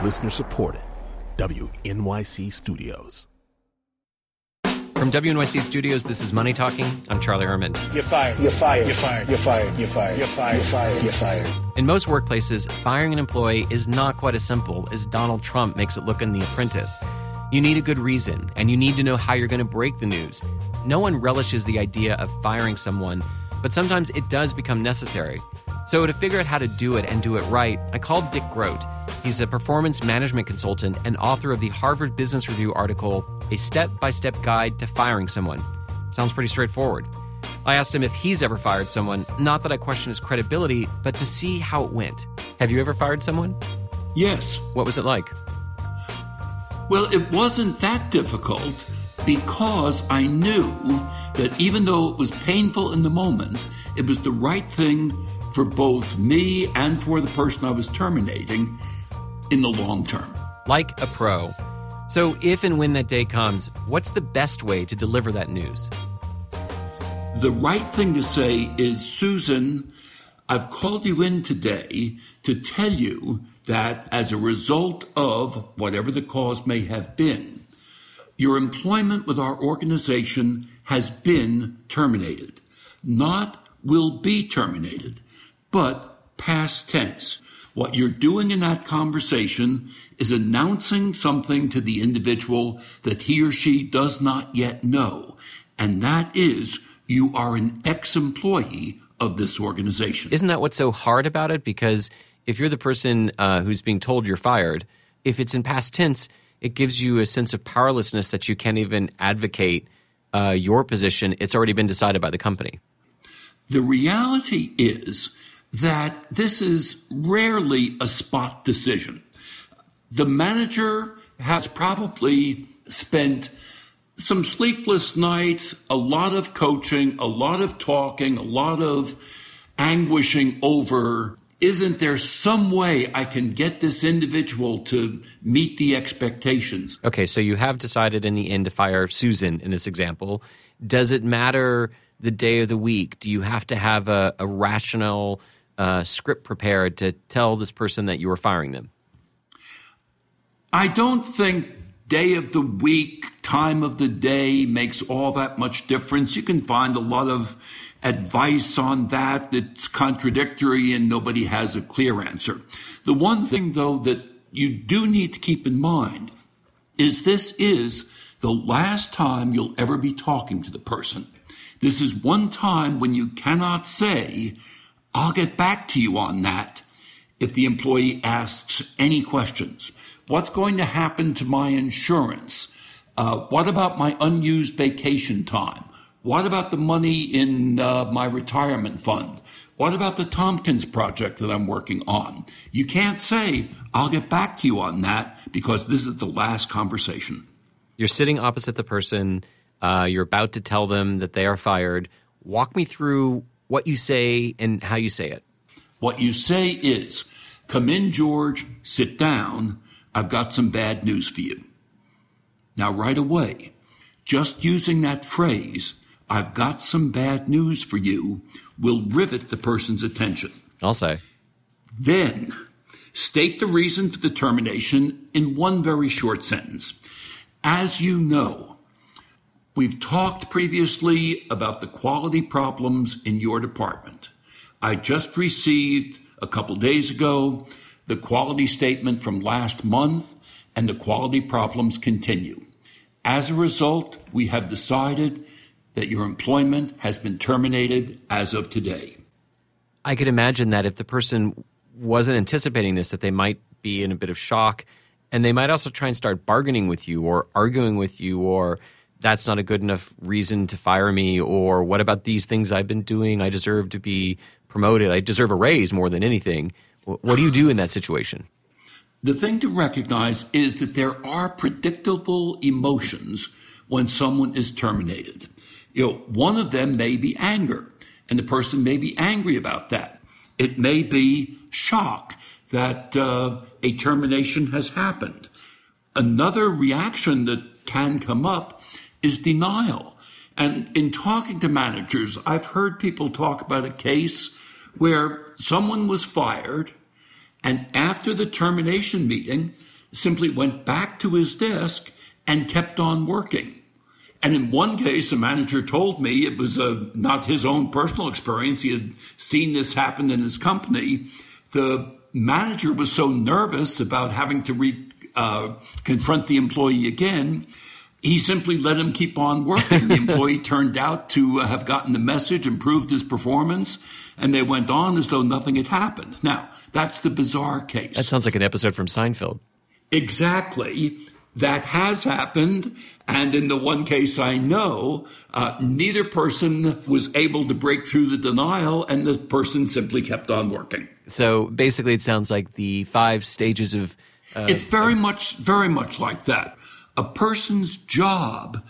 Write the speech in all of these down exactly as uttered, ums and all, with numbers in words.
Listener supported. W N Y C Studios. From W N Y C Studios, this is Money Talking. I'm Charlie Herman. You're fired. You're fired. You're fired. You're fired. You're fired. You're fired. You're fired. You're fired. In most workplaces, firing an employee is not quite as simple as Donald Trump makes it look in The Apprentice. You need a good reason, and you need to know how you're going to break the news. No one relishes the idea of firing someone, but sometimes it does become necessary. So to figure out how to do it and do it right, I called Dick Grote. He's a performance management consultant and author of the Harvard Business Review article, A Step-by-Step Guide to Firing Someone. Sounds pretty straightforward. I asked him if he's ever fired someone, not that I question his credibility, but to see how it went. Have you ever fired someone? Yes. What was it like? Well, it wasn't that difficult because I knew that even though it was painful in the moment, it was the right thing for both me and for the person I was terminating in the long term. Like a pro. So if and when that day comes, what's the best way to deliver that news? The right thing to say is, Susan, I've called you in today to tell you that as a result of whatever the cause may have been, your employment with our organization has been terminated. Not will be terminated, but past tense. What you're doing in that conversation is announcing something to the individual that he or she does not yet know, and that is you are an ex-employee of this organization. Isn't that what's so hard about it? Because if you're the person uh, who's being told you're fired, if it's in past tense, it gives you a sense of powerlessness that you can't even advocate uh, your position. It's already been decided by the company. The reality is that this is rarely a spot decision. The manager has probably spent some sleepless nights, a lot of coaching, a lot of talking, a lot of anguishing over, isn't there some way I can get this individual to meet the expectations? Okay, so you have decided in the end to fire Susan in this example. Does it matter the day of the week? Do you have to have a, a rational uh, script prepared to tell this person that you are firing them? I don't think day of the week, time of the day makes all that much difference. You can find a lot of advice on that that's contradictory and nobody has a clear answer. The one thing, though, that you do need to keep in mind is this is the last time you'll ever be talking to the person. This is one time when you cannot say, I'll get back to you on that if the employee asks any questions. What's going to happen to my insurance? Uh, what about my unused vacation time? What about the money in uh, my retirement fund? What about the Tompkins project that I'm working on? You can't say, I'll get back to you on that because this is the last conversation. You're sitting opposite the person. Uh, you're about to tell them that they are fired. Walk me through what you say and how you say it. What you say is, come in, George, sit down. I've got some bad news for you. Now, right away, just using that phrase, I've got some bad news for you, will rivet the person's attention. I'll say. Then, state the reason for the termination in one very short sentence. As you know, we've talked previously about the quality problems in your department. I just received, a couple days ago, the quality statement from last month, and the quality problems continue. As a result, we have decided that your employment has been terminated as of today. I could imagine that if the person wasn't anticipating this, that they might be in a bit of shock, and they might also try and start bargaining with you or arguing with you, or that's not a good enough reason to fire me, or what about these things I've been doing? I deserve to be promoted. I deserve a raise more than anything. What do you do in that situation? The thing to recognize is that there are predictable emotions when someone is terminated. You know, one of them may be anger, and the person may be angry about that. It may be shock that uh, a termination has happened. Another reaction that can come up is denial. And in talking to managers, I've heard people talk about a case where someone was fired, and after the termination meeting, simply went back to his desk and kept on working. And in one case, a manager told me, it was a, not his own personal experience, he had seen this happen in his company. The manager was so nervous about having to re, uh, confront the employee again, he simply let him keep on working. The employee turned out to uh, have gotten the message, improved his performance, and they went on as though nothing had happened. Now, that's the bizarre case. That sounds like an episode from Seinfeld. Exactly. That has happened. And in the one case I know, uh, neither person was able to break through the denial, and the person simply kept on working. So basically it sounds like the five stages of... Uh, it's very much, very much like that. A person's job,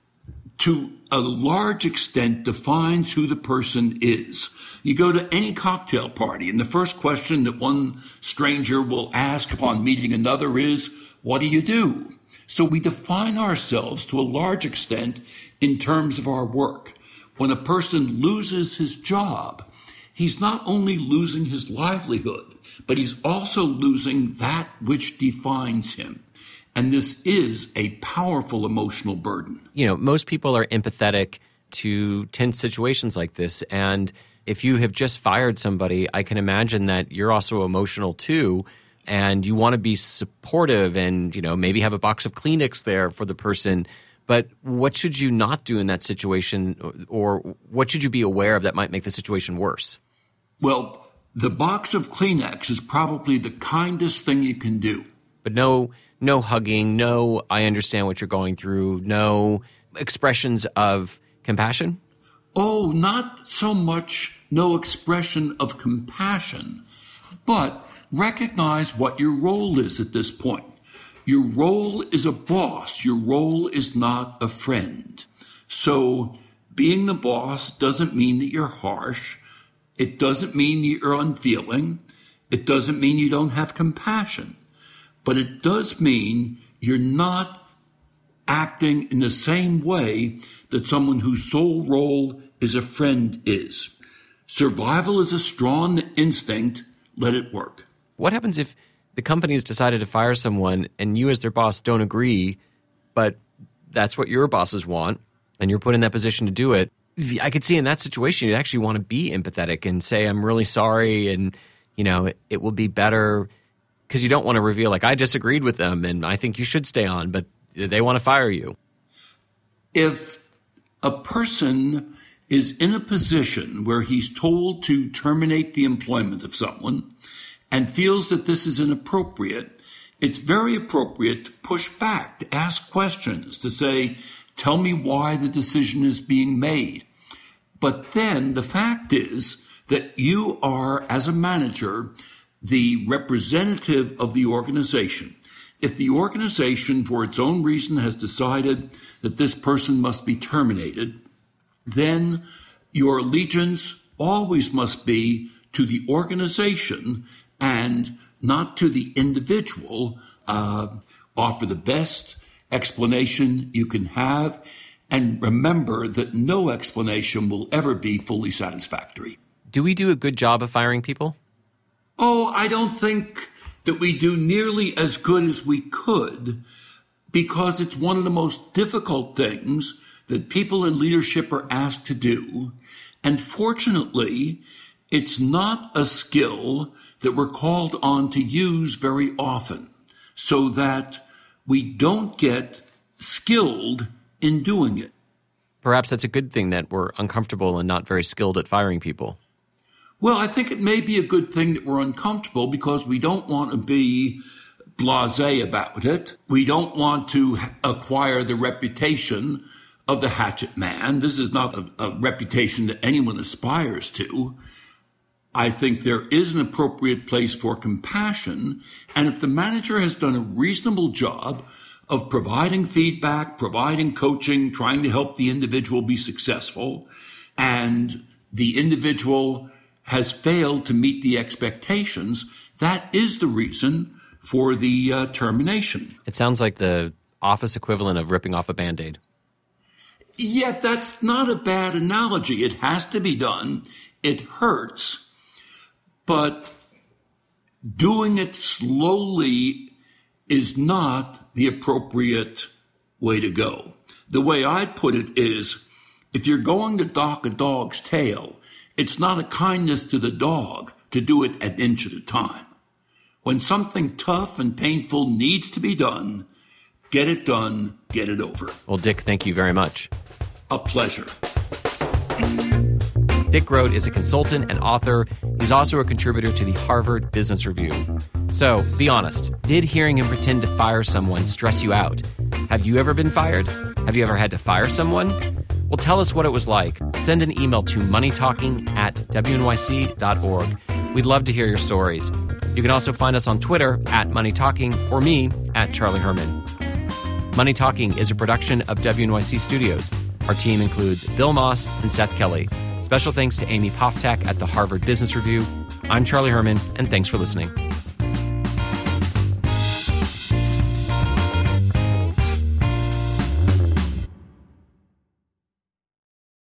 to a large extent, defines who the person is. You go to any cocktail party, and the first question that one stranger will ask upon meeting another is, what do you do? So we define ourselves to a large extent in terms of our work. When a person loses his job, he's not only losing his livelihood, but he's also losing that which defines him. And this is a powerful emotional burden. You know, most people are empathetic to tense situations like this. And if you have just fired somebody, I can imagine that you're also emotional too. And you want to be supportive and, you know, maybe have a box of Kleenex there for the person. But what should you not do in that situation, or what should you be aware of that might make the situation worse? Well, the box of Kleenex is probably the kindest thing you can do. But no, no hugging, no I understand what you're going through, no expressions of compassion? Oh, not so much no expression of compassion, but recognize what your role is at this point. Your role is a boss. Your role is not a friend. So being the boss doesn't mean that you're harsh. It doesn't mean that you're unfeeling. It doesn't mean you don't have compassion. But it does mean you're not acting in the same way that someone whose sole role is a friend is. Survival is a strong instinct. Let it work. What happens if the company has decided to fire someone and you as their boss don't agree, but that's what your bosses want and you're put in that position to do it? I could see in that situation you'd actually want to be empathetic and say, I'm really sorry, and you know, it, it will be better, because you don't want to reveal, like, I disagreed with them and I think you should stay on, but they want to fire you. If a person is in a position where he's told to terminate the employment of someone and feels that this is inappropriate, it's very appropriate to push back, to ask questions, to say, tell me why the decision is being made. But then the fact is that you are, as a manager, the representative of the organization. If the organization, for its own reason, has decided that this person must be terminated, then your allegiance always must be to the organization and not to the individual. Uh, offer the best explanation you can have, and remember that no explanation will ever be fully satisfactory. Do we do a good job of firing people? Oh, I don't think that we do nearly as good as we could, because it's one of the most difficult things that people in leadership are asked to do. And fortunately, it's not a skill that we're called on to use very often, so that we don't get skilled in doing it. Perhaps that's a good thing that we're uncomfortable and not very skilled at firing people. Well, I think it may be a good thing that we're uncomfortable, because we don't want to be blasé about it. We don't want to acquire the reputation of the hatchet man. This is not a, a reputation that anyone aspires to. I think there is an appropriate place for compassion, and if the manager has done a reasonable job of providing feedback, providing coaching, trying to help the individual be successful, and the individual has failed to meet the expectations, that is the reason for the uh, termination. It sounds like the office equivalent of ripping off a Band-Aid. Yet that's not a bad analogy. It has to be done. It hurts. But doing it slowly is not the appropriate way to go. The way I'd put it is, if you're going to dock a dog's tail, it's not a kindness to the dog to do it an inch at a time. When something tough and painful needs to be done, get it done, get it over. Well, Dick, thank you very much. A pleasure. Dick Groat is a consultant and author. He's also a contributor to the Harvard Business Review. So, be honest, did hearing him pretend to fire someone stress you out? Have you ever been fired? Have you ever had to fire someone? Well, tell us what it was like. Send an email to moneytalking at w n y c dot org. We'd love to hear your stories. You can also find us on Twitter at moneytalking or me at Charlie Herman. Money Talking is a production of W N Y C Studios. Our team includes Bill Moss and Seth Kelly. Special thanks to Amy Poftak at the Harvard Business Review. I'm Charlie Herman, and thanks for listening.